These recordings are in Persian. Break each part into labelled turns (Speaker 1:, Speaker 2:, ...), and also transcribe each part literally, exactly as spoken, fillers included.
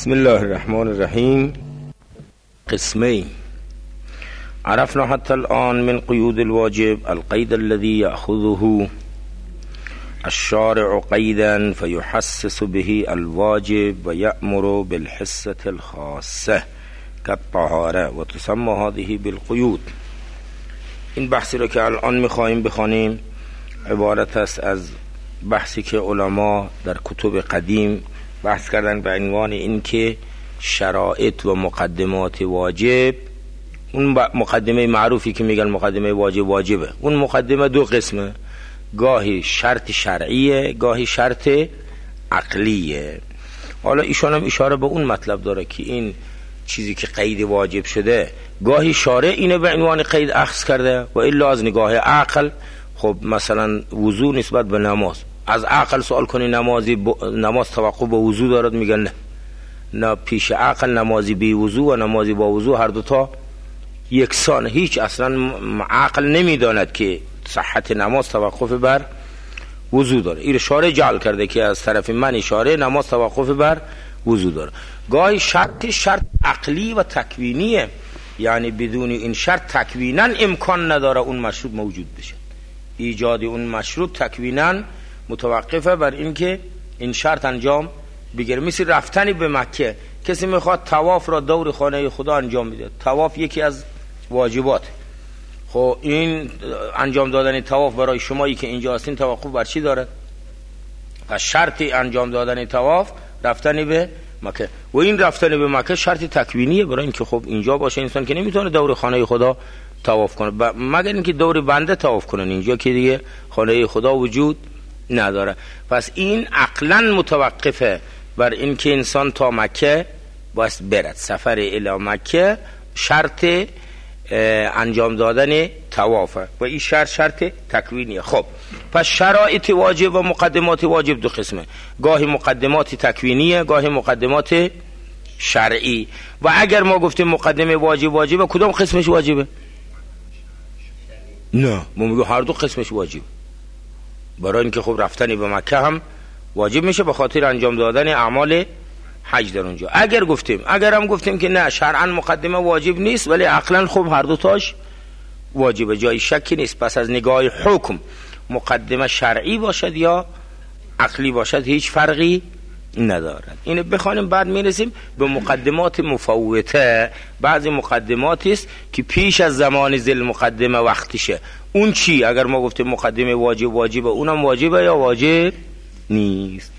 Speaker 1: بسم الله الرحمن الرحیم. قسمين. عرفنا حتى الآن من قيود الواجب القيد الذي يأخذه الشارع قيدا فيحسس به الواجب ويأمر بالحسة الخاصة كالطهارة وتسمى هذه بالقيود. این بحثی رو که الان میخواهیم بخوانیم عبارت است از بحثی که علما در کتب قدیم بحث کردن به عنوان این که شرایط و مقدمات واجب، اون مقدمه معروفی که میگن مقدمه واجب واجبه، اون مقدمه دو قسمه، گاهی شرط شرعیه گاهی شرط عقلیه. حالا ایشان هم اشاره به اون مطلب داره که این چیزی که قید واجب شده گاهی شارع اینه به عنوان قید اخذ کرده و الا از نگاه عقل، خب مثلا وضو نسبت به نماز، از عقل سوال کنی نمازی ب... نماز توقف به وضو دارد، میگن نه نه، پیش عقل نمازی بی وضو و نمازی با وضو هر دوتا یکسان، هیچ اصلا عقل نمیداند که صحت نماز توقف بر وضو داره. این شارع جعل کرده که از طرف من شارع نماز توقف بر وضو داره. گاهی شرط شرط عقلی و تکوینیه، یعنی بدون این شرط تکوینا امکان نداره اون مشروط موجود بشه. ایجاد اون مشروط تکوینا متوقفه بر این که این شرط انجام بگیره. مثل رفتنی به مکه، کسی میخواد طواف را دور خانه خدا انجام بده، طواف یکی از واجبات، خب این انجام دادن طواف برای شمایی که اینجا هستین توقف بر چی داره؟ پس شرط انجام دادن طواف رفتن به مکه و این رفتن به مکه شرط تکوینیه برای اینکه خب اینجا باشه انسان که نمیتونه دور خانه خدا طواف کنه ب... مگر اینکه دور بنده طواف کنه، اینجا که دیگه خانه خدا وجود نداره. پس این عقلا متوقفه بر اینکه انسان تا مکه باید برد، سفر الی مکه شرط انجام دادن طوافه و این شرط شرط تکوینیه. خب پس شرایط واجب و مقدمات واجب دو قسمه، گاهی مقدمات تکوینیه گاهی مقدمات شرعی. و اگر ما گفتیم مقدمه واجب واجبه، کدام قسمش واجبه؟ نه، ما میگه هر دو قسمش واجب، برای اینکه خب رفتنی به مکه هم واجب میشه به خاطر انجام دادن اعمال حج در اونجا. اگر گفتیم اگر هم گفتیم که نه شرعا مقدمه واجب نیست ولی عقلا خب هر دو تاش واجبه، جای شکی نیست. پس از نگاه حکم مقدمه شرعی باشد یا عقلی باشد هیچ فرقی ندارد. اینو بخوانیم بعد میرسیم به مقدمات مفوته. بعضی مقدماتی است که پیش از زمان ذل مقدمه وقتشه. اون چی؟ اگر ما گفتیم مقدمه واجب واجبه، اونم واجبه یا واجب نیست؟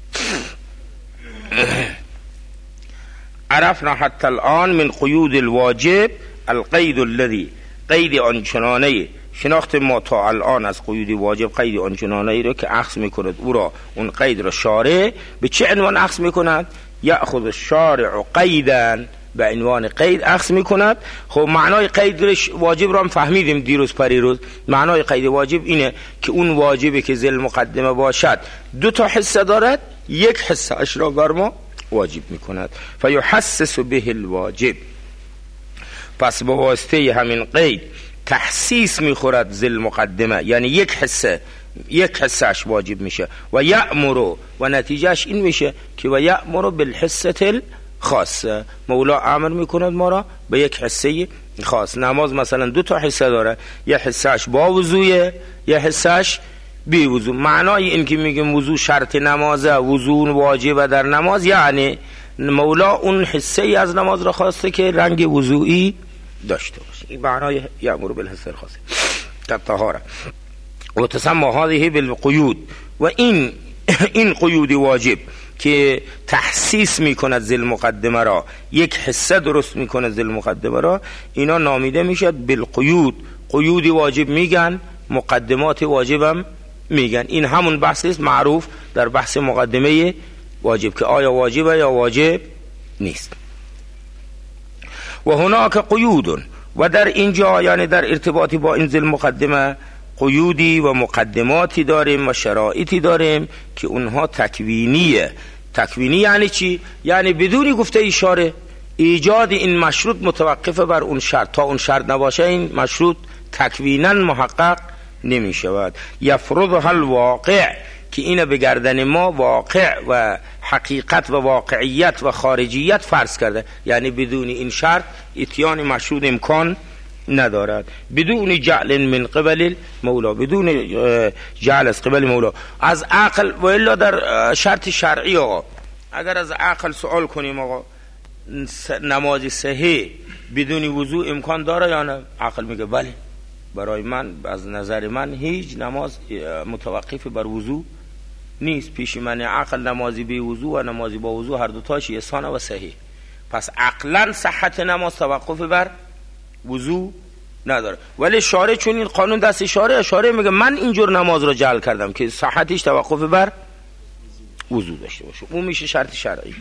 Speaker 1: عرفنا حتی الان من قیود الواجب القید الذی، قید آنچنانه شناخت ما تا الان از قیود واجب قید آنچنانه ای رو که اخذ میکند او را، اون قید را شارع به چه عنوان اخذ میکند؟ یأخذ الشارع قیدا، به عنوان قید اخذ میکند. خب معنای قید واجب را هم فهمیدیم دیروز پریروز. معنای قید واجب اینه که اون واجبی که ذل مقدمه باشد دو تا حصه دارد، یک حصه اش را بر ما واجب میکند. فیحسس به الواجب، پس با واسطه همین قید تحسیس میخورد ذل مقدمه، یعنی یک حصه یک حصهش واجب میشه. و یأمر، و نتیجهش این میشه که و یأمر بالحصه الخاصه، مولا امر میکند ما را به یک حصه خاص. نماز مثلا دو تا حصه داره، یه حصهش با وضوئه یه حصهش بی وضو. معنای این که میگیم وضو شرط نمازه، وضو واجبه در نماز، یعنی مولا اون حصه ای از نماز را خواسته که رنگ وضوئی داشته باشه. این معنای یأمر بالحصه الخاصه كالطهارة و تسمى هذه بالقیود. و این این قیود واجب که تحسیس میکند ذل مقدمه را، یک حصه درست میکند ذل مقدمه را، اینا نامیده میشد بالقیود. قیود واجب میگن، مقدمات واجبم میگن. این همون بحث است معروف در بحث مقدمه واجب که آیا واجبه یا واجب نیست. و هناک قیود، و در اینجا یعنی در ارتباطی با این ذل مقدمه قیودی و مقدماتی داریم و شرایطی داریم که اونها تکوینیه. تکوینی یعنی چی؟ یعنی بدونی گفته اشاره ایجاد این مشروط متوقفه بر اون شرط، تا اون شرط نباشه این مشروط تکوینا محقق نمی شود. یفرضها الواقع، که اینو به گردن ما واقع و حقیقت و واقعیت و خارجیت فرض کرده، یعنی بدون این شرط اتیان مشروط امکان ندارد، بدون جعل من قبل مولا، بدون جعل از قبل مولا، از عقل. و الا در شرط شرعی آقا اگر از عقل سوال کنیم آقا نماز صحیح بدون وضو امکان داره یا نه، عقل میگه بله، برای من از نظر من هیچ نماز متوقف بر وضو نیست، پیش من عقل نمازی بی وضو و نمازی با وضو هر دو تاش یسانه و صحیح. پس عقلا صحت نماز توقف بر وضو نداره. ولی شارع چون این قانون دست شارع، شارع میگه من اینجور نماز رو جعل کردم که صحتش توقف بر وضو داشته باشه، اون میشه شرط شرعی.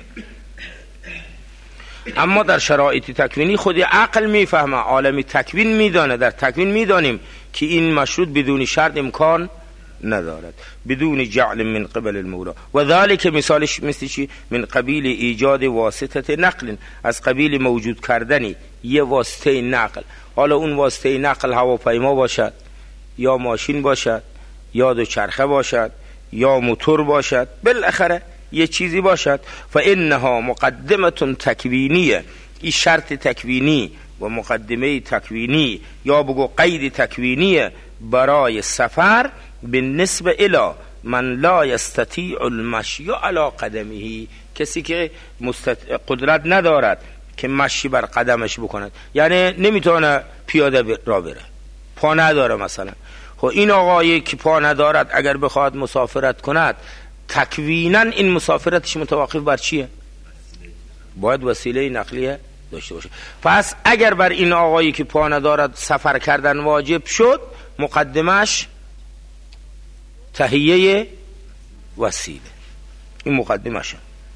Speaker 1: اما در شرایط تکوینی خود عقل میفهمه، عالم تکوین میدانه، در تکوین میدانیم که این مشروط بدون شرط امکان ندارد، بدون جعل من قبل المولا. و ذالک مثالش مثل چی؟ من قبیل ایجاد واسطه نقل، از قبیل موجود کردنی یه واسطه نقل. حالا اون واسطه نقل هواپیما باشد یا ماشین باشد یا دوچرخه باشد یا موتور باشد، بالاخره یه چیزی باشد. فانها مقدمه تکوینیه، این شرط تکوینی و مقدمه تکوینی یا بگو قید تکوینیه برای سفر بالنسبه الی من لا یستطیع المشی علی قدمه، کسی که مستط... قدرت ندارد که مشی بر قدمش بکند، یعنی نمیتونه پیاده را بره، پا نداره مثلا. خب این آقایی که پا ندارد اگر بخواد مسافرت کند تکوینا این مسافرتش متوقف بر چیه؟ باید وسیله نقلیه داشته باشه. پس اگر بر این آقایی که پا ندارد سفر کردن واجب شد، مقدمش تهیه وسیله، این مقدمشه.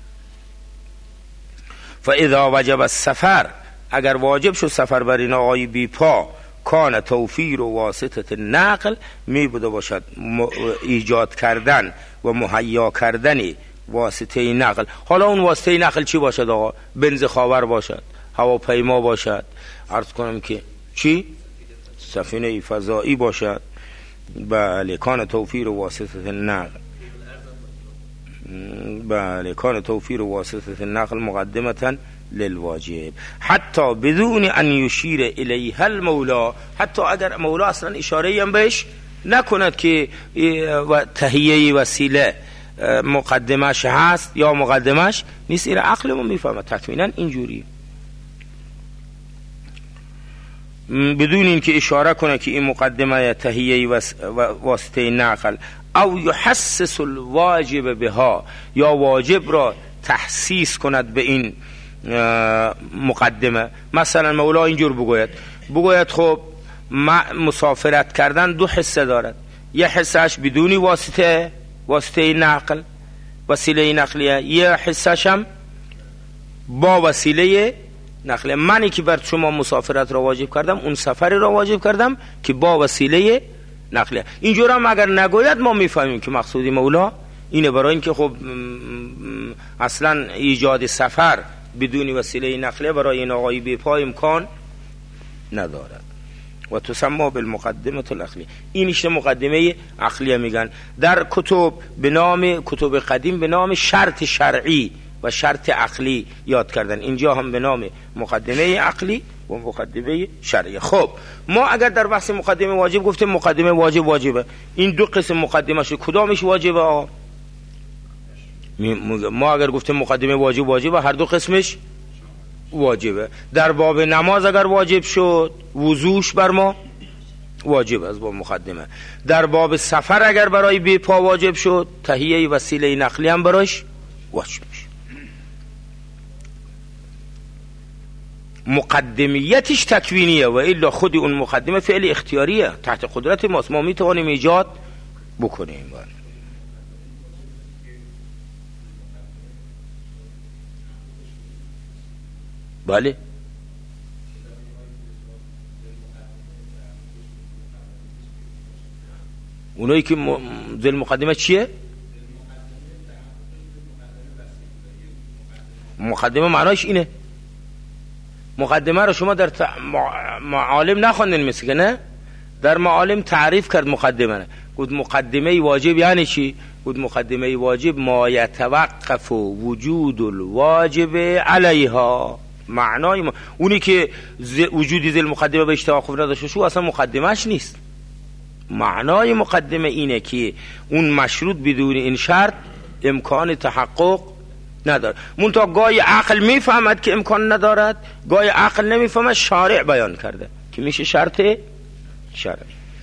Speaker 1: فاذا وجب السفر، اگر واجب شد سفر بر این آقای بی پا، کان توفیر و واسطه نقل، می بوده باشد ایجاد کردن و مهیا کردن واسطه نقل. حالا اون واسطه نقل چی باشد آقا؟ بنز خاور باشد، هواپیما باشد، عرض کنم که چی؟ سفینه فضایی باشد. بله، کان توفیر و واسطه نقل، بله کان توفیر و واسطه نقل مقدمتا للواجب حتی بدون ان یشیر الیها المولا، حتی اگر مولا اصلا اشاره هم بهش نکند که تهیه وسیله مقدمش هست یا مقدمش نیست، این عقلمون میفهمه تکمیلا اینجوری، بدون اینکه اشاره کنه که این مقدمه تهیه واسطه نقل. او یحسس الواجب بها، یا واجب را تحسیس کند به این مقدمه. مثلا مولا اینجور بگوید بگوید خب مسافرت کردن دو حصه دارد، یه حصهش بدون واسطه واسطه نقل وسیله نقلیه، یه حصهش هم با وسیله نقلیه. منی که بر شما مسافرت را واجب کردم اون سفری را واجب کردم که با وسیله نقلیه. اینجور هم اگر نگوید ما میفهمیم که مقصودی مولا اینه، برای اینکه خب اصلا ایجاد سفر بدون وسیله نقلیه برای این آقای بی پا امکان ندارد. و تسمى بالمقدمه العقلیه، اینیش مقدمه عقلیه میگن در کتب به نام کتب قدیم به نام شرط شرعی و شرط عقلی یاد کردن، اینجا هم به نام مقدمه عقلی و مقدمه شرعی. خب ما اگر در بحث مقدمه واجب گفتیم مقدمه واجب واجبه، این دو قسم مقدمه شو کدامش واجبه آقا؟ ما اگر گفتیم مقدمه واجب واجبه هر دو قسمش واجبه. در باب نماز اگر واجب شد وضوش بر ما واجب از باب مقدمه. در باب سفر اگر برای بی پا واجب شد تهیه وسیله نقلی هم براش واجب میشه. مقدمیتش تکوینیه و الا خود اون مقدمه فعل اختیاریه، تحت قدرت ماست، ما میتوانیم ایجاد بکنیم. بله اونایی که ذل مقدمه چیه؟ مقدمه معناش اینه. مقدمه رو شما در معالم نخوندین مثل که نه؟ در معالم تعریف کرد مقدمه نه. گفت مقدمه واجب یعنی چی؟ گفت مقدمه واجب ما یتوقف وجود الواجب علیها. معنای ما اونی که وجودی ذل مقدمه به توقف نداشته شو اصلا مقدمهش نیست. معنای مقدمه اینه که اون مشروط بدون این شرط امکان تحقق نداره. منتها گاهی عقل میفهمد که امکان ندارد، گاهی عقل نمیفهمد، شارع بیان کرده که میشه شرط شرعی.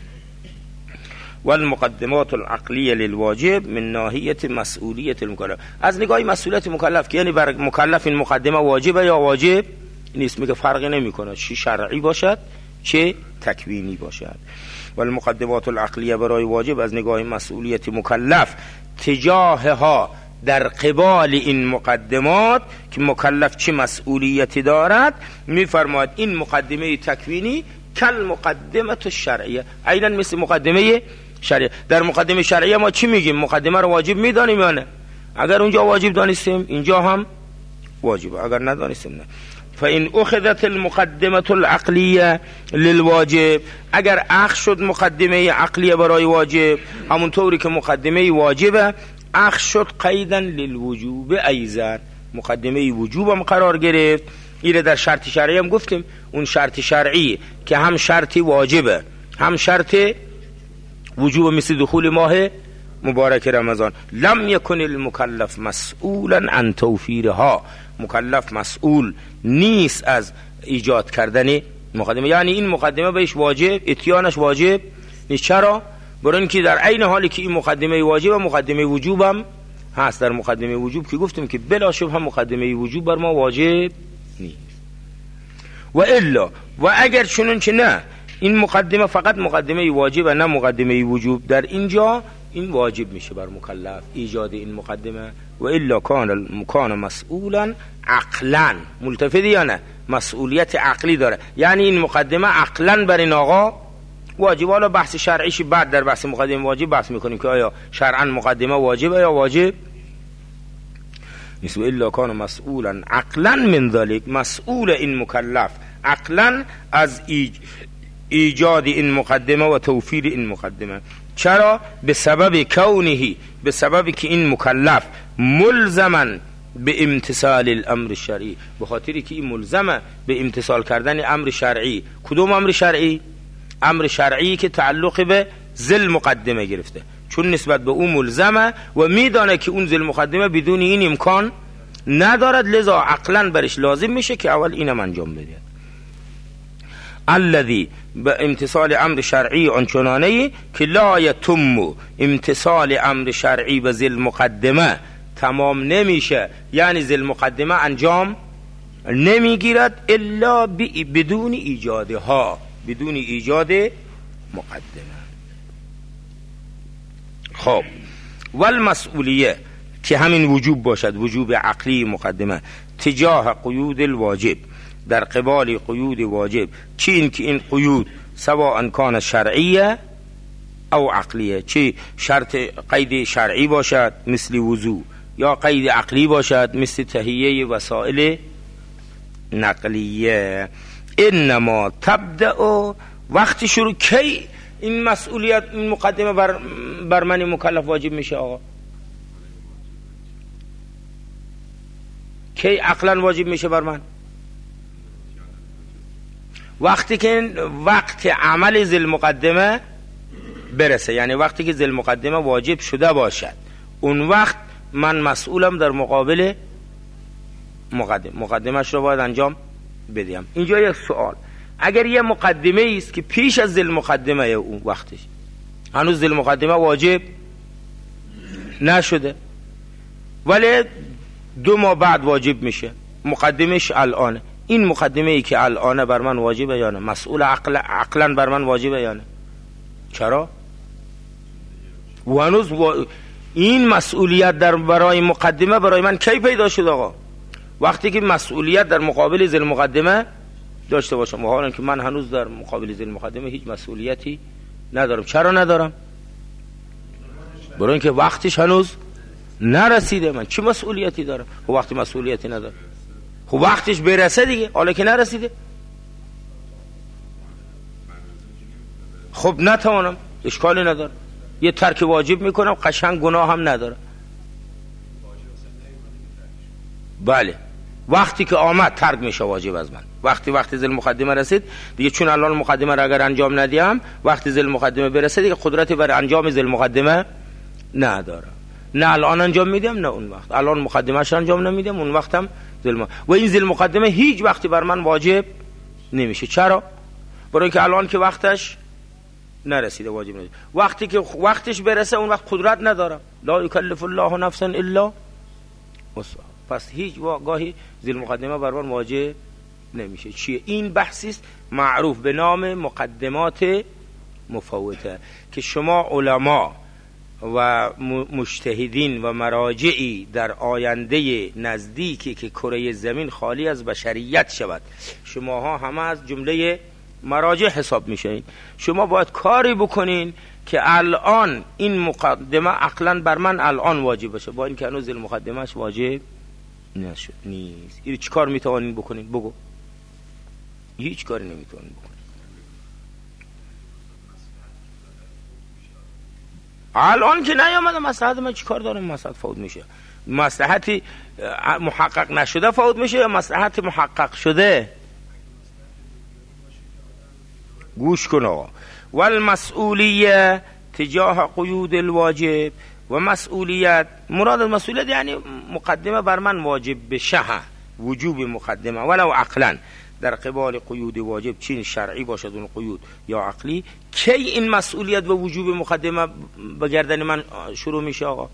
Speaker 1: والمقدمات العقلیه للواجب من ناحیه مسئولیت المکلف، از نگاه مسئولیت مکلف، که یعنی بر مکلف این مقدمه واجبه یا واجب نیست. میگه فرقی نمیکنه چه شرعی باشد چه تکوینی باشد. والمقدمات العقلیه برای واجب از نگاه مسئولیت مکلف تجاهها در قبال این مقدمات که مکلف چه مسئولیتی دارد، میفرماید این مقدمه تکوینی کل مقدمه الشرعیه، عیناً مثل مقدمه شرعیه. در مقدمه شرعیه ما چی میگیم؟ مقدمه رو واجب میدانیم یا نه؟ اگر اونجا واجب دانستیم اینجا هم واجب، اگر ندانستیم نه. فإن أخذت المقدمة العقلیه للواجب، اگر اخذ شد مقدمه عقلیه برای واجب همونطوری که مقدمه واجبه، اخذ شد قیدا للوجوب ایضا، مقدمه وجوب هم قرار گرفت. اینه در شرط شرعی هم گفتیم، اون شرط شرعی که هم شرط واجبه هم شرط وجوب، مثل دخول ماه مبارک رمضان. لم یکن المکلف مسئولا عن توفیرها، مکلف مسئول نیست از ایجاد کردن مقدمه، یعنی این مقدمه بهش واجب، اتیانش واجب نیست. چرا؟ برای اینکه در عین حالی که این مقدمه واجب مقدمه وجوب هم هست. در مقدمه وجوب که گفتیم که بلا شبه مقدمه وجوب بر ما واجب نیست. و الا و اگر چنون که نه این مقدمه فقط مقدمه واجب و نه مقدمه وجوب، در اینجا این واجب میشه بر مکلف ایجاد این مقدمه. و الا کان المکان مسئولا عقلا، ملتفتی یا نه؟ مسئولیت عقلی داره، یعنی این مقدمه عقلا بر این آقا واجب. حالا بحث شرعیش بعد در بحث مقدمه واجب بحث میکنیم که آیا شرعا مقدمه واجبه یا واجب نیست. و الا کان مسئولا عقلا من ذلك، مسئول این مکلف عقلا از ایج... ایجاد این مقدمه و توفیر این مقدمه. چرا؟ به سبب کونه، به سببی که این مکلف ملزما به امتثال الامر الشرعی، به خاطری که این ملزمه به امتثال کردن امر شرعی. کدوم امر شرعی؟ امر شرعی که تعلق به ذل مقدمه گرفته، چون نسبت به اون ملزمه و میدانه که اون ذل مقدمه بدون این امکان ندارد، لذا عقلا برش لازم میشه که اول اینم انجام بده. الذي به امتثال امر شرعی آنچنانه که لا یتم امتثال امر شرعی به ذل مقدمه تمام نمیشه، یعنی ذل مقدمه انجام نمیگیرد الا بدون ایجادها، بدون ایجاد مقدمه. خب والمسئولیه که همین وجوب باشد، وجوب عقلی مقدمه تجاه قیود الواجب، در قبال قیود واجب، چی این که این قیود سواء کان شرعیه او عقلیه، چی شرط قید شرعی باشد مثل وضو یا قید عقلی باشد مثل تهیه وسائل نقلیه. انما تبدأ وقتی شروع کی این مسئولیت این مقدمه بر, بر من مکلف واجب میشه آقا؟ کی عقلا واجب میشه بر من؟ وقتی که وقت عمل ذل مقدمه برسه، یعنی وقتی که ذل مقدمه واجب شده باشد، اون وقت من مسئولم در مقابل مقدم، مقدمش رو باید انجام بدیم. اینجا یک سوال، اگر یه مقدمه است که پیش از ذل مقدمه اون وقتش هنوز ذل مقدمه واجب نشده ولی دو ماه بعد واجب میشه، مقدمش الان، این مقدمه ای که الان بر من واجبه یا نه؟ مسئول عقل عقلا بر من واجبه یا نه؟ چرا؟ و هنوز و... این مسئولیت در برای مقدمه برای من کی پیدا شد آقا؟ وقتی که مسئولیت در مقابل ذل مقدمه داشته باشم، و حالا که من هنوز در مقابل ذل مقدمه هیچ مسئولیتی ندارم. چرا ندارم؟ برای اینکه وقتش هنوز نرسیده. من چه مسئولیتی دارم؟ خب وقتی مسئولیتی ندارم، خب وقتش برسه دیگه، حالا که نرسیده. خب نتوانم، اشکالی نداره، یه ترک واجب میکنم، قشنگ گناه هم نداره. بله وقتی که آمد ترک میشه واجب از من. وقتی وقتی ذل مقدمه رسید دیگه، چون الان مقدمه را اگر انجام ندیم وقتی ذل مقدمه برسه دیگه قدرتی برای انجام ذل مقدمه نداره. نه الان انجام میدم نه اون وقت. الان مقدمهش انجام نمیدم، اون وقتم ذل و این ذل مقدمه هیچ وقتی بر من واجب نمیشه. چرا؟ برای که الان که وقتش نرسیده واجب نمیشه. وقتی که وقتش برسه اون وقت قدرت ندارم. لا یکلف الله نفسا الا وسعها. پس هیچ گاهی ذل مقدمه بر من واجب نمیشه. چیه این؟ بحثی است معروف به نام مقدمات مفوته که شما علما و مجتهدین و مراجعی در آینده نزدیکی که کره زمین خالی از بشریت شود، شماها همه از جمله مراجع حساب میشین، شما باید کاری بکنین که الان این مقدمه عقلا بر من الان واجب باشه، با این که هنوز مقدمهش واجب نشد نیست. این چی کار میتوانین بکنین؟ بگو. هیچ کاری نمیتوانین بکنین. الان که نیامده مصلحت من چی کار دارم؟ مصلحت فوت میشه. مصلحتی محقق نشده فوت میشه یا مصلحت محقق شده؟ گوش کن آقا. والمسئولیه تجاه قیود الواجب، و مسئولیت، مراد از مسئولیت یعنی مقدمه بر من واجب بشه، وجوب مقدمه ولو عقلا در قبال قیود واجب، چین شرعی باشد اون قیود یا عقلی. کی این مسئولیت و وجوب مقدمه به گردن من شروع میشه آقا؟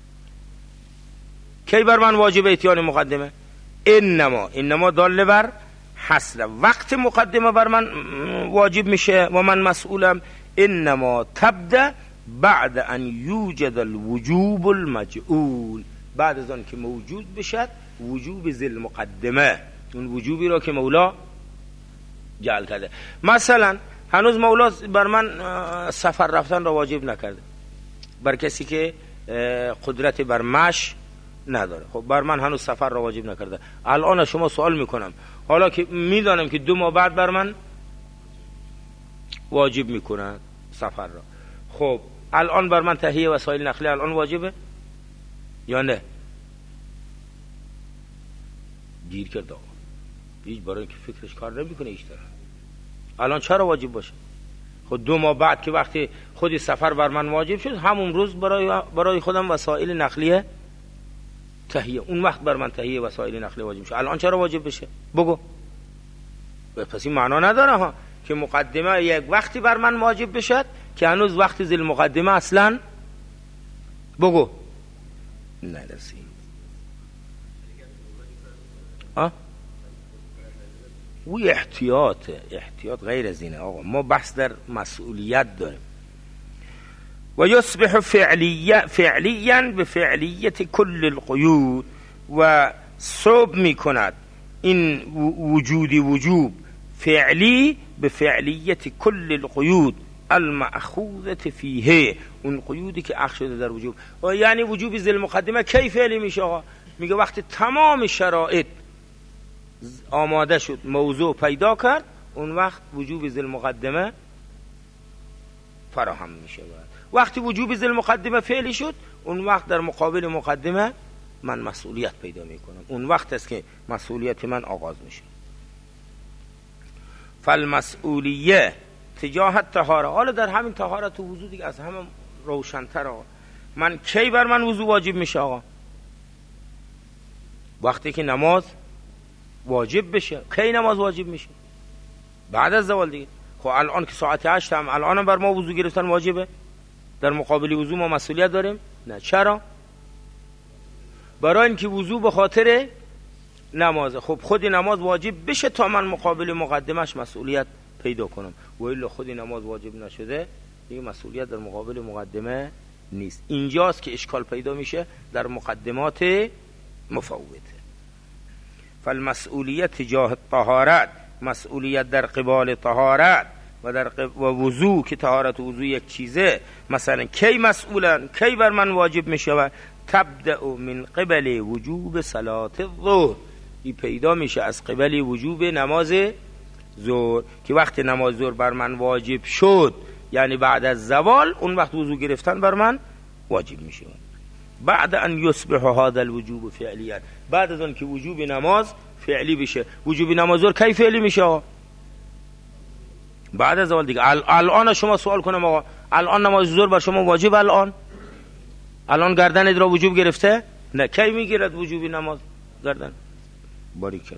Speaker 1: کی بر من واجب اتیان مقدمه؟ انما انما داله بر حصر. وقت مقدمه بر من واجب میشه و من مسئولم، انما تبدأ بعد ان یوجد الوجوب المجعول، بعد از آن که موجود بشد وجوب ذل مقدمه، اون وجوبی را که مولا جعل کرده. مثلا هنوز مولا بر من سفر رفتن را واجب نکرده بر کسی که قدرت بر مش نداره. خب بر من هنوز سفر را واجب نکرده. الان شما سوال میکنم، حالا که میدانم که دو ماه بعد بر من واجب میکنن سفر را، خب الان بر من تهیه وسایل نقلیه الان واجبه یا نه؟ گیر کرد آقا، هیچ برای که فکرش کار نمیکنه هیچ طرح. الان چرا واجب باشه؟ خود دو ماه بعد که وقتی خودی سفر بر من واجب شد، همون روز برای برای خودم وسایل نقلیه تهیه، اون وقت بر من تهیه وسایل نقلیه واجب شد. الان چرا واجب بشه؟ بگو. پس این معنا نداره ها که مقدمه یک وقتی بر من واجب بشد که هنوز وقتی ذل مقدمه اصلا بگو نرسید. ها و احتیاط احتیاط غیر از اینه آقا. ما بحث در مسئولیت داریم. و یصبح فعلیه فعلیا به فعلیت کل القیود، و صوب می کند این وجودی وجوب فعلی به فعلیت کل القیود المأخوذة فیه، اون قیودی که اخذ شده در وجوب. و یعنی وجوب ذل مقدمه کی فعلی میشه آقا؟ میگه وقتی تمام شرایط آماده شد، موضوع پیدا کرد، اون وقت وجوب ذل مقدمه فراهم میشه. وقتی وجوب ذل مقدمه فعلی شد، اون وقت در مقابل مقدمه من مسئولیت پیدا میکنم، اون وقت است که مسئولیت من آغاز میشه. فالمسئولیه تجاه الطهاره. حالا در همین طهارت و وضو دیگه از همه روشن‌تر آقا. من کی بر من وضو واجب میشه آقا؟ وقتی که نماز واجب بشه. کی نماز واجب میشه؟ بعد از زوال دیگه. خب الان که ساعت هشت هم الان بر ما وضو گرفتن واجبه؟ در مقابل وضو ما مسئولیت داریم؟ نه. چرا؟ برای اینکه وضو به خاطر نمازه. خب خودی نماز واجب بشه تا من مقابل مقدمش مسئولیت پیدا کنم، و الا خودی نماز واجب نشده دیگه مسئولیت در مقابل مقدمه نیست. اینجاست که اشکال پیدا میشه در مقدمات مفوته. فالمسئولیت تجاه الطهارت، مسئولیت در قبال طهارت و در قب... و وضو که طهارت و وضو یک چیزه. مثلا کی مسئولن، کی بر من واجب میشه؟ تبدأ من قبل وجوب صلات الظهر، این پیدا میشه از قبل وجوب نماز ظهر، که وقت نماز ظهر بر من واجب شد یعنی بعد از زوال اون وقت وضو گرفتن بر من واجب میشه. بعد ان یصبح هذا الوجوب فعلیاً، بعد از اون که وجوب نماز فعلی بشه. وجوب نماز ظهر کی فعلی میشه؟ بعد از زوال دیگه. الان شما سوال کنم آقا الان نماز ظهر بر شما واجب؟ الان الان گردن ادرا وجوب گرفته؟ نه. کی میگیرد وجوب نماز گردن؟ باریکلا.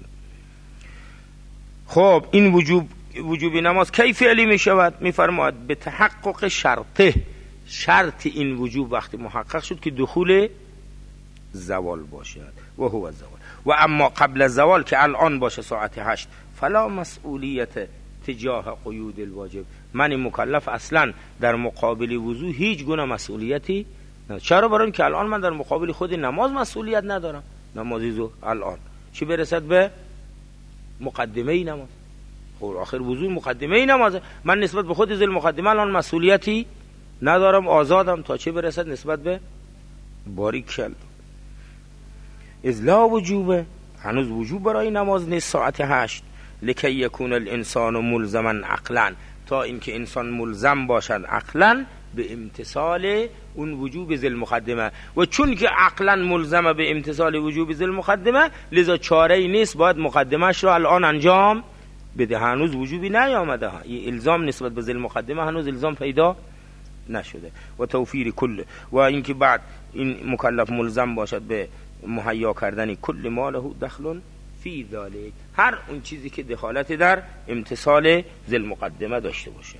Speaker 1: خب این وجوب وجوب نماز کی فعلی می شود؟ می فرماید به تحقق شرطه، شرط این وجوب وقتی محقق شد که دخول زوال باشد و هو زوال. و اما قبل از زوال که الان باشه ساعت هشت فلا مسئولیت تجاه قیود الواجب، من مکلف اصلا در مقابل وضو هیچ گونه مسئولیتی ندارم. چرا؟ برای اینکه الان من در مقابل خود نماز مسئولیت ندارم. نمازی زو الان چی برسد به مقدمه نماز؟ خب آخر وضو مقدمه نمازه. من نسبت به خود ذل مقدمه الان مسئولیتی ندارم، آزادم تا چه برسد نسبت به باریکل. اذ لا وجوبه، هنوز وجوب برای نماز نیست ساعت هشت. لکی یکون الانسان ملزما عقلا، تا اینکه انسان ملزم باشد عقلا به امتثال اون وجوب ذل مقدمه. و چون که عقلا ملزمه به امتثال وجوب ذل مقدمه لذا چاره‌ای نیست باید مقدمهش رو الان انجام بده. هنوز وجوبی نیامده ها، این الزام نسبت به ذل مقدمه هنوز الزام پیدا نشده. و توفیر کل، و اینکه بعد این مکلف ملزم باشد به مهیا کردن کل ما له دخل فی ذلک، هر اون چیزی که دخالت در امتثال ذل مقدمه داشته باشه.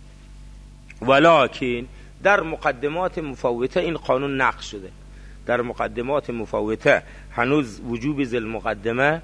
Speaker 1: ولکن در مقدمات مفوته این قانون نقض شده. در مقدمات مفوته هنوز وجوب ذل مقدمه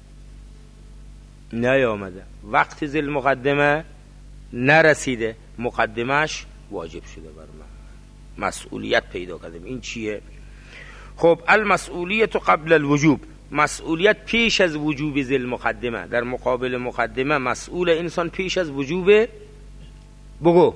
Speaker 1: نیامده، وقت ذل مقدمه نرسیده، مقدمش واجب شده بر من، مسئولیت پیدا کردیم. این چیه؟ خب المسئولیت قبل الوجوب، مسئولیت پیش از وجوب ذل مقدمه. در مقابل مقدمه مسئول انسان پیش از وجوب. بگو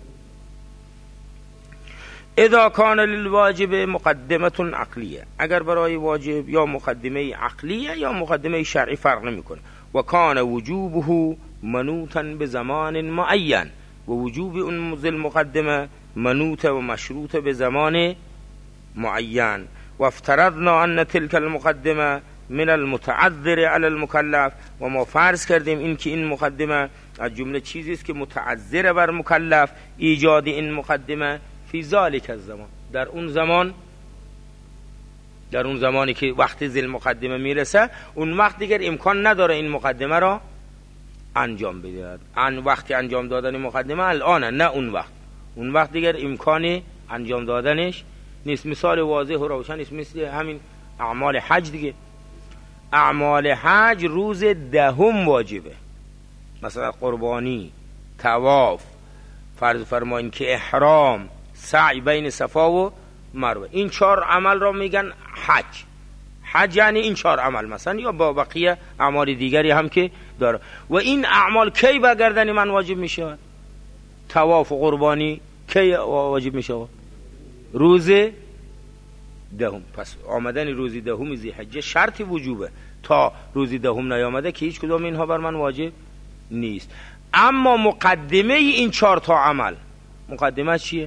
Speaker 1: اذا کان للواجب مقدمه عقلیه، اگر برای واجب یا مقدمه عقلیه یا مقدمه شرعی فرق نمیکنه. و کان وجوبه منوطا به زمان معین، و وجوب اون ذل مقدمه منوط و مشروط به زمان معین. و افترضنا ان تلك المقدمه من المتعذر على المكلف، و ما فرض کردیم این که این مقدمه از جمله چیزی است که متعذر بر مکلف ایجاد این مقدمه فی ذلک الزمان، در اون زمان، در اون زمانی که وقت ذل مقدمه میرسه اون وقت دیگر امکان نداره این مقدمه را انجام بده. ان وقتی انجام دادن مقدمه الان، نه اون وقت. اون وقت دیگر امکانی انجام دادنش نیست. مثال واضح و روشن است مثل همین اعمال حج دیگه. اعمال حج روز دهم واجبه، مثلا قربانی، طواف، فرض فرمایین که احرام، سعی بین صفا و مروه، این چهار عمل را میگن حج. حج یعنی این چهار عمل مثلا، یا با بقیه اعمال دیگری هم که داره. و این اعمال کی به گردن من واجب میشه؟ طواف و قربانی کی واجب میشه؟ روز دهم. پس آمدن روز دهم ذی‌حجه شرط وجوبه. تا روز دهم نیامده که هیچ کدام اینها بر من واجب نیست. اما مقدمه این چهار تا عمل، مقدمه چیه؟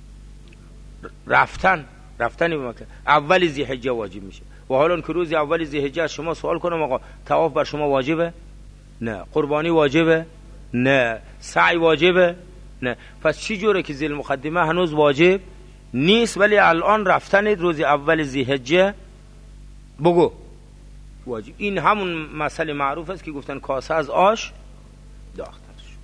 Speaker 1: رفتن رفتن به مکه اول ذی‌حجه واجب میشه. و حالا که روز اول ذی‌حجه شما سوال کنم آقا طواف بر شما واجبه؟ نه. قربانی واجبه؟ نه. سعی واجبه؟ نه. پس چی جوره که ذیل مقدمه هنوز واجب نیست ولی الان رفتن روز اول ذی‌حجه بگو واجب؟ این همون مسئله معروف است که گفتن کاسه از آش داختر شد.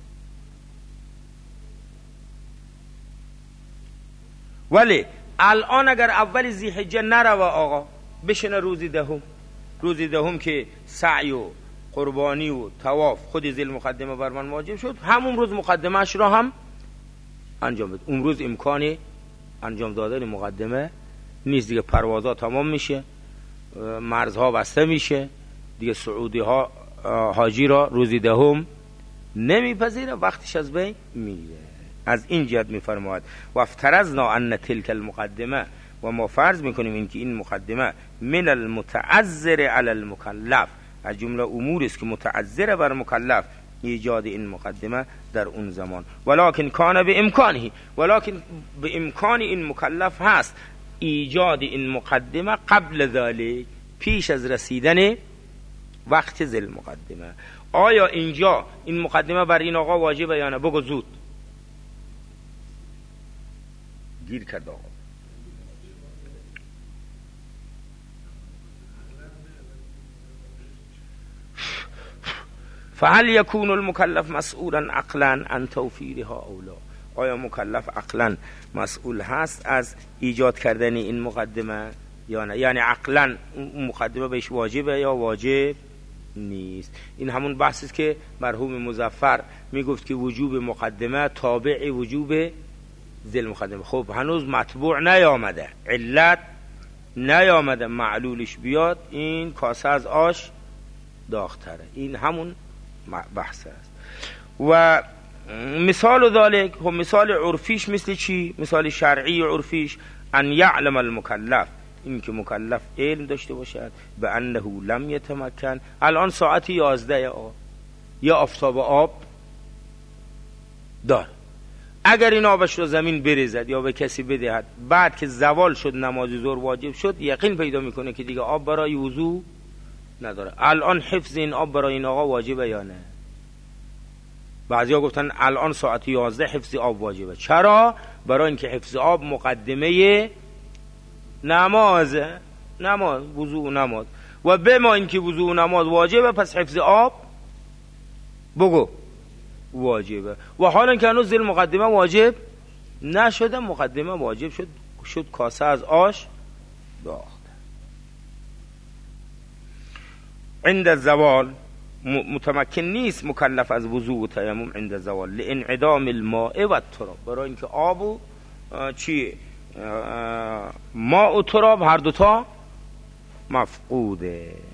Speaker 1: ولی الان اگر اول ذی‌حجه نروه آقا، بشینه روزی دهم، روزی دهم که سعی و قربانی و طواف خود ذیل مقدمه بر من واجب شد، همون روز مقدمهش را هم انجام بده. اون روز امکانی انجام دادن مقدمه نیست دیگه. پروازها تمام میشه، مرزها بسته میشه دیگه. سعودی ها حاجی را روزی دهم نمیپذیره، وقتش از بین میره. از این جهت میفرماید و افترضنا ان تلك المقدمه، و ما فرض میکنیم این که این مقدمه من المتعذر علی المکلف، از جمله امور است که متعذر بر مکلف ایجاد این مقدمه در اون زمان. ولکن کان به امکانه، ولکن به امکان این مکلف هست ایجاد این مقدمه قبل ذلك، پیش از رسیدن وقت ذل مقدمه. آیا اینجا این مقدمه بر این آقا واجبه یا نه؟ بگو زود. گیر کرد آقا. فهل یکون المکلف مسئولا عقلا عن توفیرها او لا؟ آیا مکلف عقلا مسئول هست از ایجاد کردن این مقدمه یا نه؟ یعنی عقلا مقدمه بهش واجبه یا واجب نیست؟ این همون بحثی است که مرحوم مظفر میگفت که وجوب مقدمه تابع وجوب ذل مقدمه. خب هنوز مطبوع نیامده، علت نیامده، معلولش بیاد این کاسه از آش داغ‌تره. این همون بحث است. و مثال ذلك، خب مثال عرفیش مثل چی؟ مثال شرعی عرفیش ان یعلم المکلف، این که مکلف علم داشته باشد به انه لم یتمکن. الان ساعت یازده آب یا آفتاب آب دار، اگر این آبش رو زمین بریزد یا به کسی بدهد، بعد که زوال شد نماز ظهر واجب شد، یقین پیدا میکنه که دیگه آب برای وضو نداره. الان حفظ این آب برای این آقا واجبه یا نه؟ بعضیا گفتن الان ساعت یازده حفظ آب واجبه. چرا؟ برای اینکه حفظ آب مقدمه نمازه، نماز وضو نماز، و به ما اینکه وضو نماز واجبه پس حفظ آب بگو واجبه. و حالا که هنوز ذل مقدمه واجب نشده، مقدمه واجب شد، شد کاسه از آش داخت. عند الزوال متمکن نیست مکلف از وضو و تیمم عند الزوال لانعدام الماء و التراب، برای اینکه آب و چی ماء و تراب هر دوتا مفقوده.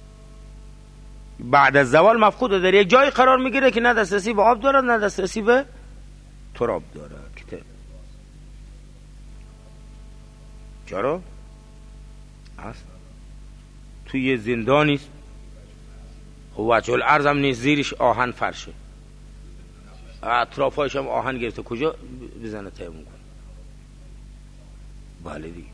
Speaker 1: بعد از زوال مفقوده، در یک جای قرار میگیره که نه دسترسی به آب داره نه دسترسی به تراب داره. چرا؟ هست توی یه زندانیست، خب وجه الارض هم نیست، زیرش آهن فرشه، اطرافایش هم آهن گرفته، کجا بزنه تیمم کنه؟ بله دیگه.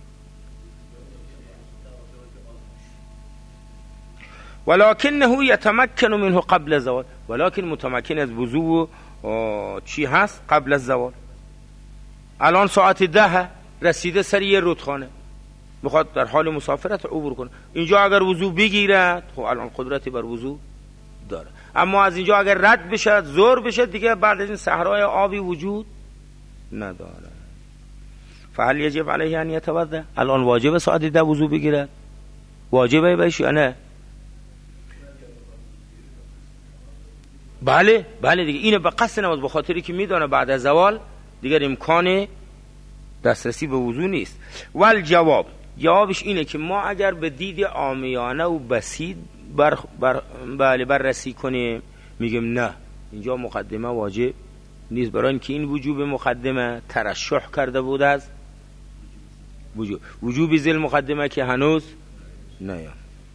Speaker 1: ولکنه یتمکن منه قبل الزوال، ولکن متمکن از وضو چی هست قبل الزوال. الان ساعت ده رسیده سر یه رودخانه، میخواد در حال مسافرت عبور کنه، اینجا اگر وضو بگیرد خب الان قدرتی بر وضو داره، اما از اینجا اگر رد بشد زور بشد دیگه بعد از این صحرای آبی وجود نداره. فهل یجب علیه ان یتوضا؟ الان واجبه ساعت ده وضو بگیرد؟ واجبه بهش یا نه؟ بله بله دیگه. اینو به قصد نماز، به خاطری که میدانه بعد از زوال دیگر امکان دسترسی به وضو نیست. ول جواب، جوابش اینه که ما اگر به دید عامیانه و بسیط بر بر بله بررسی کنیم میگیم نه اینجا مقدمه واجب نیست، برای اینکه این وجوب مقدمه ترشح کرده بود از وجوب وجوب ذل مقدمه که هنوز نه.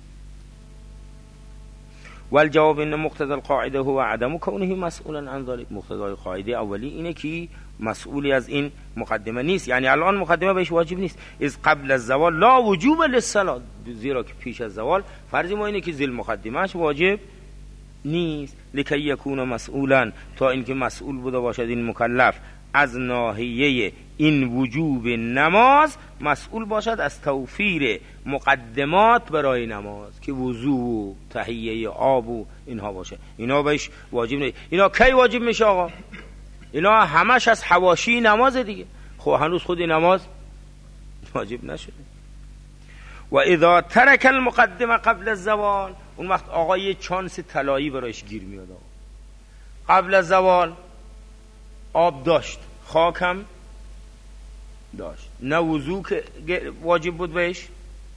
Speaker 1: والجواب ان مقتضى القاعده هو عدم كونه مسئولا عن ذلك، مقتضای قاعده اولی اینه که مسئولی از این مقدمه نیست، یعنی الان مقدمه بهش واجب نیست. از قبل الزوال لا وجوب للصلاه، زیرا که پیش از زوال فرض ما اینه که ذل مقدمهش واجب نیست. لکی یکون مسئولا، تا اینکه مسئول بوده باشد این مکلف از ناحیه این وجوب نماز، مسئول باشد از توفیر مقدمات برای نماز که وضو و تهیه آب و اینها باشه. اینا بهش واجب نیست. اینا کی واجب میشه آقا؟ اینا همش از حواشی نماز دیگه. خب هنوز خود نماز واجب نشده. و اذا ترک المقدمه قبل الزوال، اون وقت آقا یه چانس طلایی برایش گیر میاد. قبل الزوال آب داشت، خاکم داشت، نه وضو که واجب بود بهش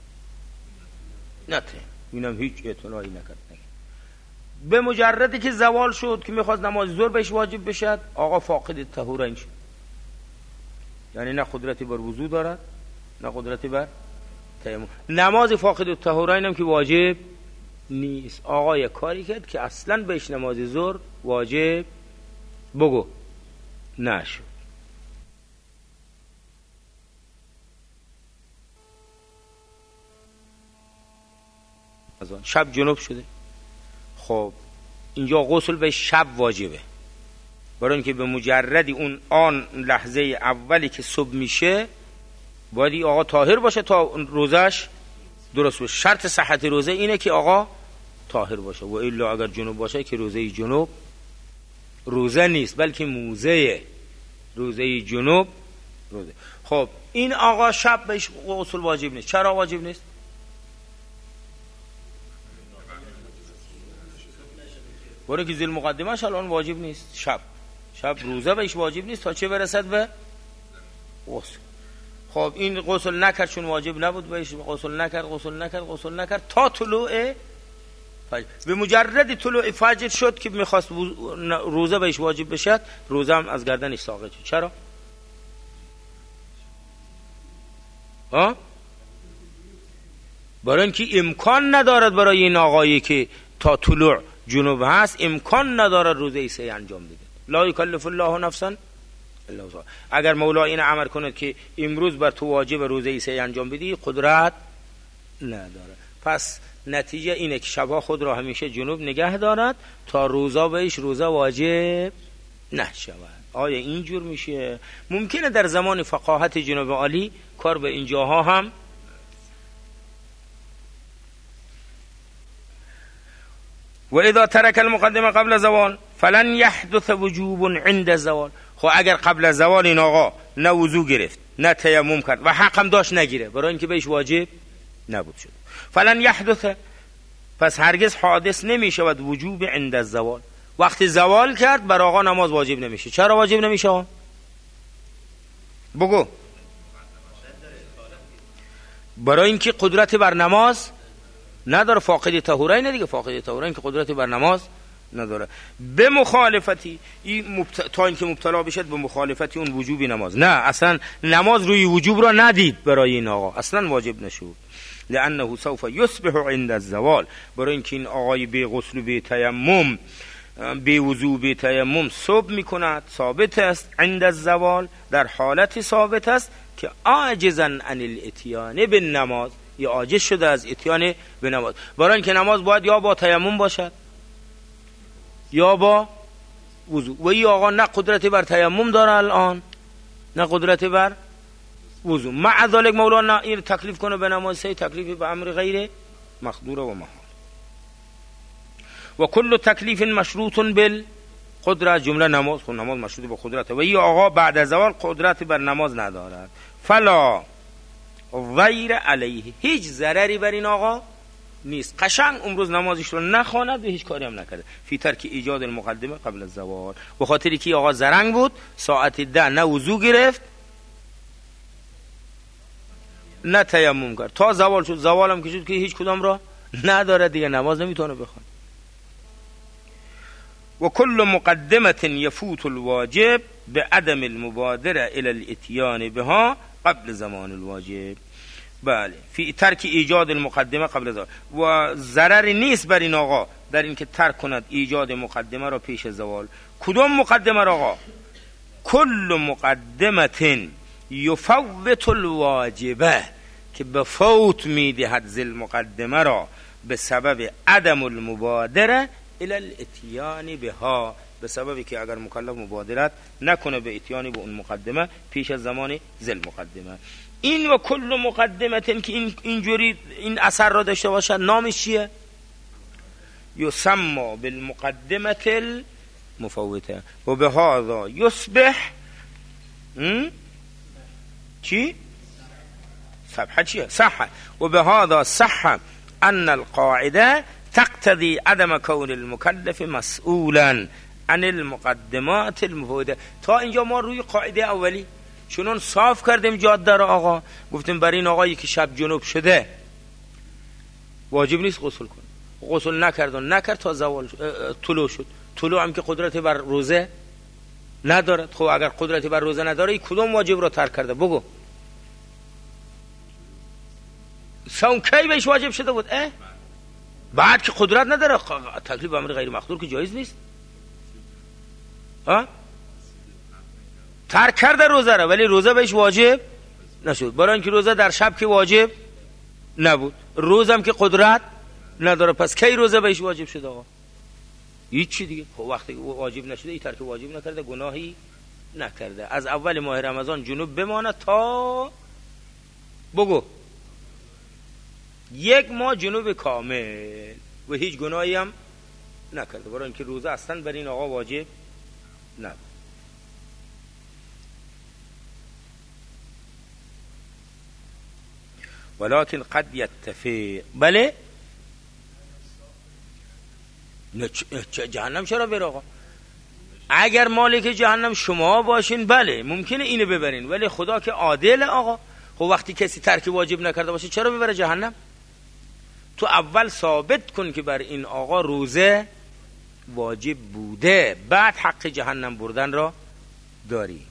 Speaker 1: نه، اینم هیچ اطلاعی نکرد. به مجردی که زوال شد که میخواست نماز ظهر بهش واجب بشد، آقا فاقد طهورین شد، یعنی نه قدرتی بر وضو دارد نه قدرتی بر تیمم. نماز فاقد طهورین هم که واجب نیست. آقا کاری کرد که اصلا بهش نماز ظهر واجب بگو نشد. شب جنوب شده، خب اینجا غسل به شب واجبه، برای اینکه به مجردی اون آن لحظه اولی که صبح میشه باید آقا طاهر باشه تا روزش درست باشه. شرط صحت روزه اینه که آقا طاهر باشه، و الا اگر جنوب باشه که روزه جنوب روزه نیست بلکه موزه. روزه جنوب روزه. خب این آقا شب بهش غسل واجب نیست. چرا واجب نیست؟ برای که ذیل مقدمهش الان واجب نیست. شب شب روزه بهش واجب نیست تا چه برسد به غسل. خب این غسل نکرد چون واجب نبود بهش، غسل نکرد غسل نکرد غسل نکرد تا طلوع فجر. به مجرد طلوع فجر شد که میخواست روزه بهش واجب بشد، روزه هم از گردنش ساقط شد. چرا؟ ها؟ برای اینکه امکان ندارد برای این آقایی که تا طلوع جنوب هست امکان ندارد روزه سه انجام بده. لا یکلف الله نفسا الا وسعها. اگر مولا این عمل کند که امروز بر تو واجب روزه سه انجام بدی قدرت نداره. پس نتیجه اینه که شبها خود را همیشه جنوب نگه دارد تا روزا بهش روزه واجب نشود. آیا اینجور میشه؟ ممکنه در زمان فقاهت جنوب عالی کار به اینجاها هم و اذا ترک المقدمه قبل زوال فلن يحدث وجوب عند زوال. خب اگر قبل زوال این آقا نه وضو گرفت نه تیمم کرد و حق هم داشت نگیره برای اینکه بهش واجب نبود شد، فلن يحدث، پس هرگز حادث نمیشود وجوب عند الزوال. وقتی زوال کرد بر آقا نماز واجب نمیشه. چرا واجب نمیشه؟ بگو. برای اینکه قدرت بر نماز نداره، فاقد طهورین دیگه. فاقد طهورین که قدرت بر نماز نداره. به مخالفتی این مبت... تا اینکه مبتلا بشد به مخالفتی اون وجوب نماز، نه اصلا نماز روی وجوب را ندید برای این آقا، اصلا واجب نشود. لانه سوف یصبح عند الزوال، برای اینکه این آقای به غسل و به تیمم به وضو به تیمم صبح میکند، ثابت است عند الزوال، در حالت ثابت است که عاجزا عن الاتیان بالنماز، یا عاجز شده از اتیان به نماز. برای اینکه نماز باید یا با تیمم باشد یا با وضو، و این آقا نه قدرت بر تیمم داره الان نه قدرت بر وضو. مع ذلك مولانا این تکلیف کنه به نماز سه، تکلیف به امر غیر مقدور و محال. و کل تکلیف مشروط بالقدرت، جمله نماز خود نماز مشروط به قدرت و این آقا بعد از زوال قدرت بر نماز ندارد. فلا غیر علیه، هیچ ضرری بر این آقا نیست. قشنگ امروز نمازش رو نخواند و هیچ کاری هم نکرده. فی ترک ایجاد المقدمه قبل الزوال، به خاطری که آقا زرنگ بود، ساعت ده نه وضو گرفت نه تیمم کرد، تا زوال شد. زوال هم که شد که هیچ کدام را نداره دیگه، نماز نمیتونه بخونه. و کل مقدمه یفوت الواجب به عدم المبادره الى الاتیان بها قبل زمان الواجب. بله، فی ترک ایجاد المقدمه قبل زوال، و ضرری نیست بر این آقا در اینکه ترک کند ایجاد مقدمه را پیش زوال. کدوم مقدمه را آقا؟ کل مقدمه یفوت الواجبه، که به فوت میدهد ذل مقدمه را به سبب عدم المبادره الى الاتیان بها، به سببی که اگر مکلف مبادرت نکنه به اتیان به اون مقدمه پیش از زمان ذل مقدمه. این و کل مقدمه که این اینجوری این اثر را داشته باشد نامش چیه؟ یسمى بالمقدمه المفوته و به هذا یصبح چی؟ صحح چیه؟ صح. و به هذا صح ان القاعده تقتضي عدم كون المكلف مسئولا عن المقدمات المفوته. تا اینجا ما روی قاعده اولی چنون صاف کردیم جاده را آقا، گفتیم برای این آقایی که شب جنوب شده واجب نیست غسل کنه، غسل نکرد و نکرد تا زوال طلوع شد. طلوع هم که قدرت بر روزه ندارد. خب اگر قدرت بر روزه نداره کدوم واجب را ترک کرده؟ بگو. سون کی بهش واجب شده بود؟ اه بعد که قدرت نداره تکلیف امر غیر مقدور که جایز نیست. ها ترک کرده روزه را ولی روزه بهش واجب نشد، برای اینکه روزه در شب که واجب نبود، روزم که قدرت نداره، پس کی روزه بهش واجب شد آقا؟ هیچ دیگه. خب وقتی واجب نشده این ترک واجب نکرده، گناهی نکرده. از اول ماه رمضان جنوب بمانه تا بگو یک ماه جنوب کامل و هیچ گناهی هم نکرده، برای اینکه روزه اصلا بر این آقا واجب نبود. ولكن قد يتفق. بله جهنم چرا بره آقا؟ اگر مالک جهنم شما باشین بله ممکنه اینو ببرین، ولی خدا که عادل آقا. خب وقتی کسی ترک واجب نکرده باشه چرا ببره جهنم؟ تو اول ثابت کن که بر این آقا روزه واجب بوده، بعد حق جهنم بردن را داری.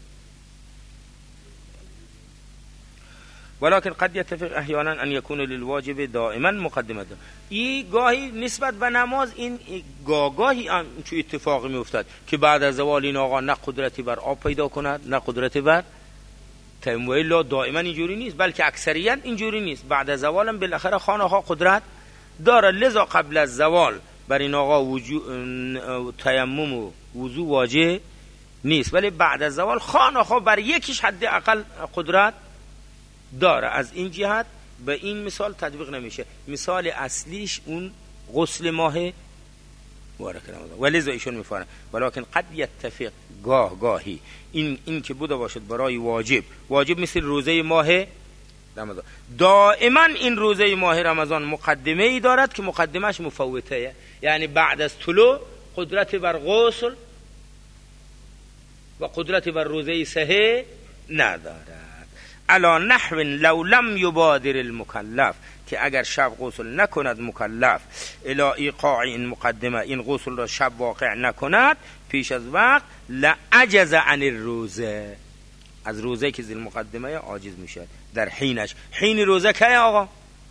Speaker 1: ولكن قد يتفق احيانا ان يكون للواجب دائما مقدمه. این گاهی نسبت به نماز این گاهی هم چه اتفاقی میافتد که بعد از زوال این آقا نه قدرتی بر آب پیدا کند نه قدرتی بر تیمم. الا دائما اینجوری نیست، بلکه اکثریت اینجوری نیست. بعد از زوال هم بالاخره خانه ها قدرت داره، لذا قبل از زوال بر این آقا وجو تیمم و وضو واجب نیست، ولی بعد از زوال خانه ها بر یکیش حد اقل قدرت داره. از این جهت به این مثال تطبیق نمیشه. مثال اصلیش اون غسل ماه مبارک رمضان. ولذا ایشون میفرمایند ولکن قد یتفق، گاه گاهی این این که بوده باشد برای واجب، واجب مثل روزه ماه رمضان، دائما این روزه ماه رمضان مقدمه ای دارد که مقدمش مفوته، یعنی بعد از طلوع قدرت بر غسل و قدرت بر روزه سحر ندارد. علا نحو لو لم یبادر المکلف، که اگر شب غسل نکند مکلف الی ایقاع این مقدمه، این غسل را شب واقع نکند پیش از وقت، لعجز عن الروزه، از روزه که زیر مقدمه عاجز میشه در حینش. حین روزه که آقا؟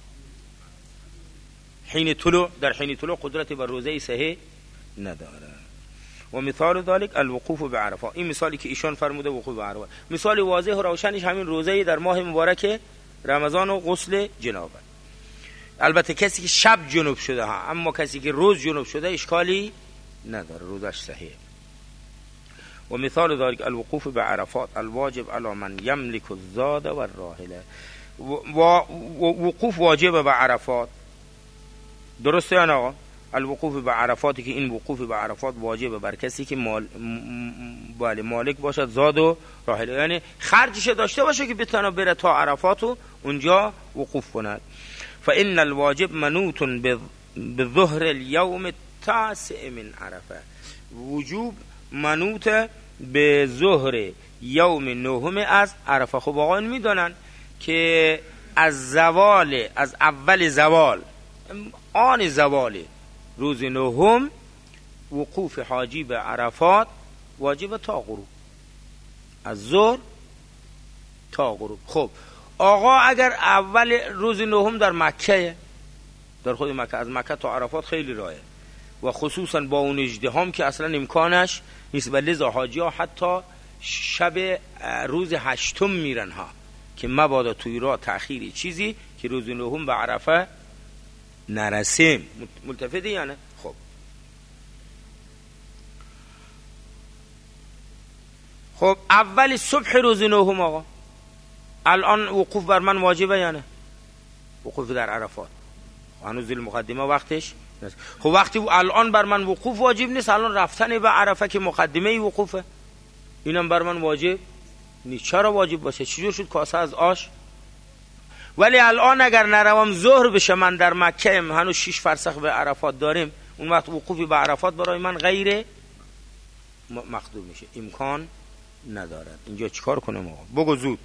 Speaker 1: حین طلوع. در حین طلوع قدرت بر روزه سحر نداره. و مثال ذلك الوقوف بعرفه، این مثالی که ایشان فرموده وقوف بعرفه، مثال واضح و روشنش همین روزه در ماه مبارک رمضان و غسل جنابت. البته کسی که شب جنوب شده ها، اما کسی که روز جنوب شده اشکالی نداره، روزش صحیح. و مثال ذلك الوقوف بعرفات الواجب على من يملك الزاد والراحله. و وقوف واجب به عرفات، درسته یا نه آقا؟ الوقوف به عرفاتی که این وقوف به عرفات واجب بر کسی که مال بله مالک باشد زاد و راحله، یعنی خرجش داشته باشه که بتونه بره تا عرفات و اونجا وقوف کند. فإن الواجب منوط بظهر اليوم التاسع من عرفه، وجوب منوط به ظهر یوم نهم از عرفه. خب آقایان میدونن که از زوال، از اول زوال، آن زوال روز نهم وقوف حاجی به عرفات واجب تا غروب، از ظهر تا غروب. خب آقا اگر اول روز نهم در مکه، در خود مکه، از مکه تا عرفات خیلی راهه و خصوصا با اون اجتهام که اصلا امکانش نیست، ولی لذا حاجی ها حتی شب روز هشتم میرن ها که مبادا توی راه تأخیری چیزی که روز نهم به عرفه نرسیم. ملتفتی یعنی خب خب اول صبح روز نهم آقا الان وقوف بر من واجبه یعنی وقوف در عرفات هنوز زیر مقدمه وقتش نیست. خب وقتی الان بر من وقوف واجب نیست، الان رفتن به عرفه که مقدمه وقوفه اینم بر من واجب نیست. چرا واجب باشه؟ چجور شد کاسه از آش؟ ولی الان اگر نروم ظهر بشه من در مکه هنوز شش فرسخ به عرفات داریم، اون وقت وقوفی به عرفات برای من غیر مقدور میشه، امکان ندارد. اینجا چیکار کنم آقا؟ بگو زود.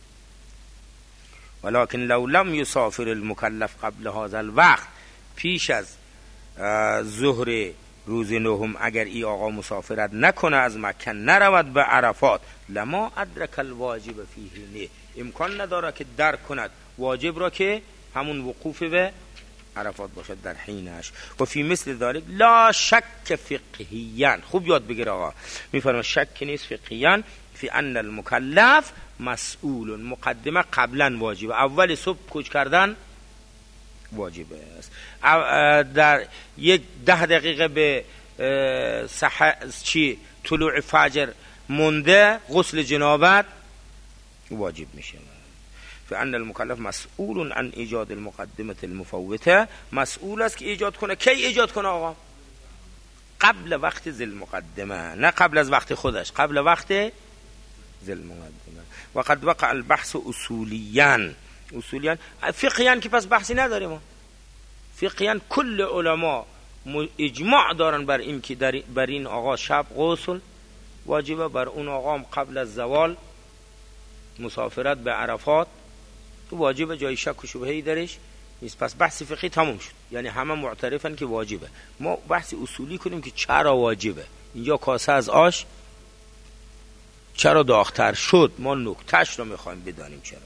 Speaker 1: ولكن لو لم يسافر المكلف قبل هذا الوقت، پیش از ظهر روز نهم اگر ای آقا مسافرت نکنه از مکه نرود به عرفات، لما ادرک الواجب فیه، نه امکان نداره که درک کند واجب را که همون وقوف به عرفات باشد در حینش. و فی مثل ذلك لا شک فقهیاً، خوب یاد بگیر آقا، میفرما شک نیست فقهیاً فی ان المکلف مسئول، مقدمه قبلا واجبه، اول صبح کوچ کردن واجبه است، در یک ده دقیقه به صح... چی طلوع فجر مونده غسل جنابت واجب میشه. فان المکلف مسئول عن ایجاد المقدمه المفوته، مسئول است که ایجاد کنه. کی ایجاد کنه آقا؟ قبل وقت ذل مقدمه، نه قبل از وقت خودش، قبل وقت ذل مقدمه. و قد وقع البحث اصولیاً، اصولیاً فقهیاً که پس بحثی نداریم ما. فقهیاً کل علما اجماع دارن بر این که در بر این آقا شب غسل واجبه، بر اون آقا قبل از زوال مسافرت به عرفات واجبه، جای شک و شبهه‌ای درش نیست. پس بحث فقهی تموم شد، یعنی همه معترفن که واجبه. ما بحث اصولی کنیم که چرا واجبه. اینجا کاسه از آش چرا داغ‌تر شد، ما نکتهش رو میخوایم بدانیم چرا.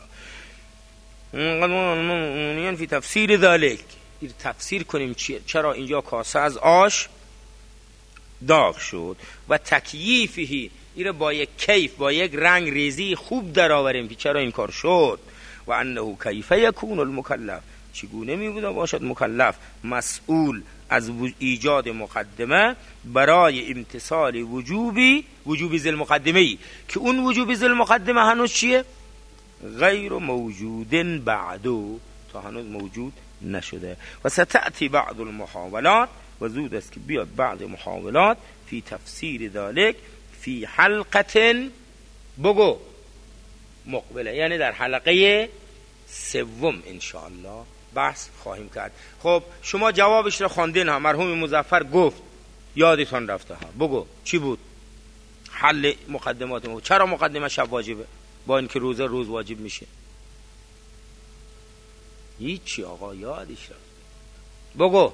Speaker 1: یعنی فی تفسیر ذلک، تفسیر کنیم چرا اینجا کاسه از آش داغ شد. و تکییفی، این با یک کیف، با یک رنگ ریزی خوب در آوریم که چرا این کار شد. و انه کیف یکون المکلف، چگونه می بود باشد مکلف مسئول از ایجاد مقدمه برای امتصال وجوبی وجوبی ذل مقدمه‌ای، که اون وجوبی ذل مقدمه هنوز چیه؟ غیر موجودن بعدو، تا هنوز موجود نشده. و ستأتی بعض المحاولات، و زود است که بیاد بعض محاولات فی تفسیر ذلک فی حلقه بگو مقبله، یعنی در حلقه سوم انشاءالله بحث خواهیم کرد. خب شما جوابش را خواندین ها، مرحوم مظفر گفت یادتان رفته ها، بگو چی بود حل مقدمات ما؟ چرا مقدمه شب واجبه با اینکه روزه روز واجب میشه؟ هیچی آقا، یادش رفت. بگو.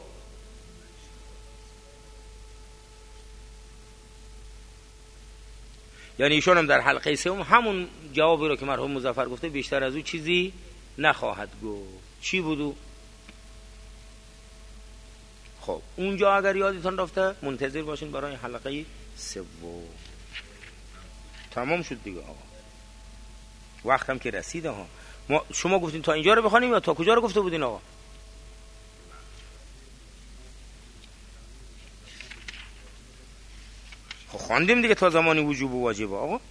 Speaker 1: یعنی ایشون هم در حلقه سوم همون جوابی رو که مرحوم مظفر گفته، بیشتر از او چیزی نخواهد گفت. چی بودو؟ خب اونجا اگر یادتان رفته منتظر باشین برای حلقه سوم. تمام شد دیگه آقا، وقتم که رسیده ها. ما شما گفتین تا اینجا رو بخوانیم یا تا کجا رو گفته بودین آقا؟ خب خواندیم دیگه تا زمانی وجوب و واجب آقا.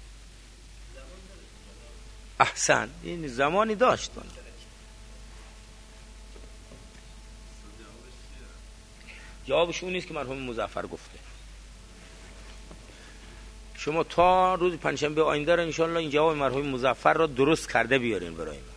Speaker 1: احسن، این زمانی داشت. جوابش اون نیست که مرحوم مظفر گفته. شما تا روز پنجشنبه آینده رو انشاءالله این جواب مرحوم مظفر را درست کرده بیارین برای ما.